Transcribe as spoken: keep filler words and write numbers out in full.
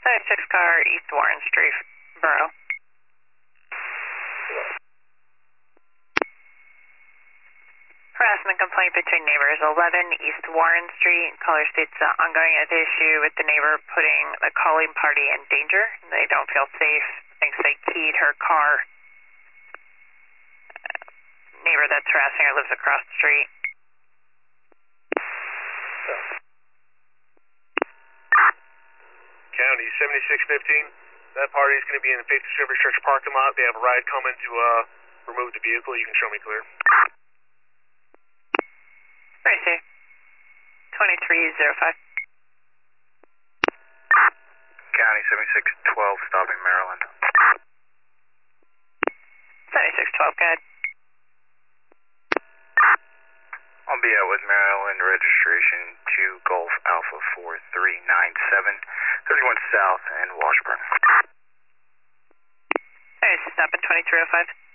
seventy-six car, East Warren Street, Borough. Harassment complaint between neighbors, eleven East Warren Street. Caller states uh, ongoing issue with the neighbor putting the calling party in danger. They don't feel safe. Thinks they keyed her car. Uh, neighbor that's harassing her lives across the street. County seventy-six fifteen. That party is going to be in the Faith Service Church parking lot. They have a ride coming to uh, remove the vehicle. You can show me clear. Right here. twenty-three oh five. County seventy-six twelve, stopping Maryland. seventy-six twelve, go ahead. I'll be out with Maryland registration to Golf Alpha four three nine seven, thirty-one South and Washburn. Alright, stop at twenty-three oh five.